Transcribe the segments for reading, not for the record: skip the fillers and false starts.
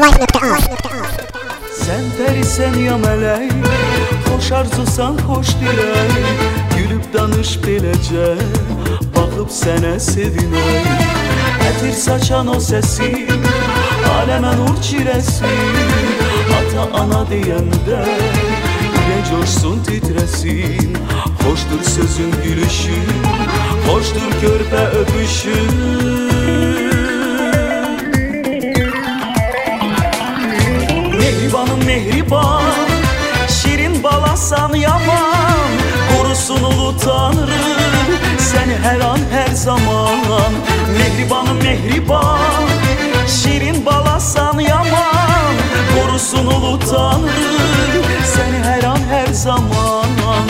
Sen perisen ya melek, hoş arzusan hoş dilek. Gülüp danış beləcə, baxıb sənə sevinək. Ətir saçan o səsin, aləmə nur çirəsin. Ata ana deyəndə, ürək coşsun titresin. Hoşdur sözün gülüşün, hoşdur körpə öpüşün. Mehribanım mehriban, şirin balasan yaman. Korusun ulu Tanrım seni her an her zaman. Mehribanım mehriban, şirin balasan yaman. Korusun ulu Tanrım seni her an her zaman.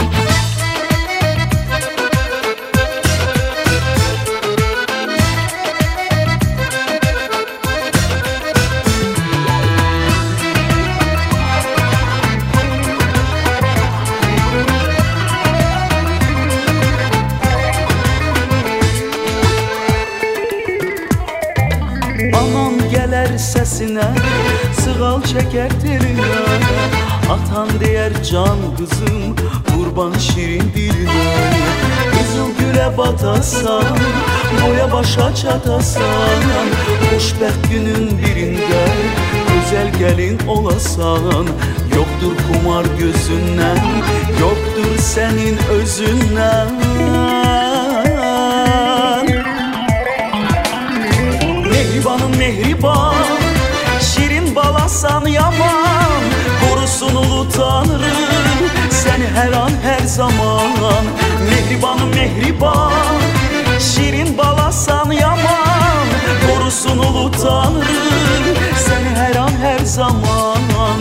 Anan gələr səsinə, sığal çəkər telinə. Atan deyər can qızım, qurban şirin dilinə. Qızıl gülə batasan, boya başa çatasan. Xoşbəxt günün birində, gözəl gəlin olasan. Yoktur kumar gözündən, yoktur sənin özündən. Mehribanım mehriban, şirin balasan yaman. Korusun ulu Tanrım seni her an her zaman. Mehribanım mehriban, şirin balasan yaman. Korusun ulu Tanrım seni her an her zaman.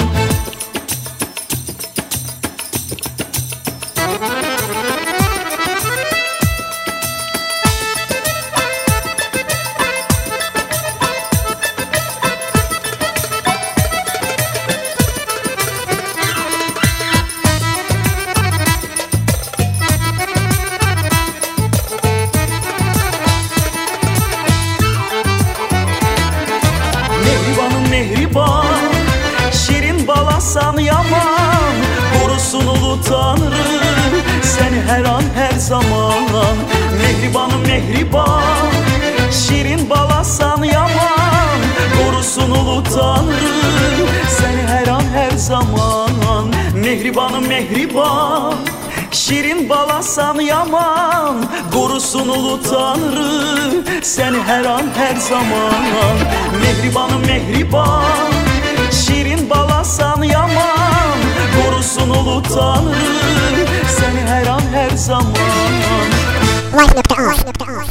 Mehribanım mehriban, şirin balasan yaman. Korusun ulu Tanrım seni her an her zaman. Mehribanım mehriban, şirin balasan yaman. Korusun ulu Tanrım seni her an her zaman. Mehribanım mehriban, şirin balasan yaman. Korusun ulu Tanrım seni her an her zaman. Mehribanım mehriban, şirin balasan yaman. Korusun ulu Tanrım seni her an her zaman.